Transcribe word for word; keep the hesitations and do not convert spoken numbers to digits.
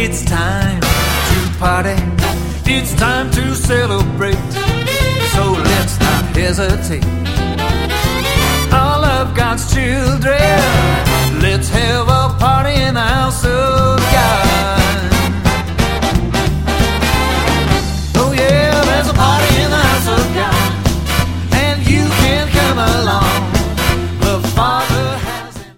It's time to party. It's time to celebrate. So let's not hesitate. All of God's children,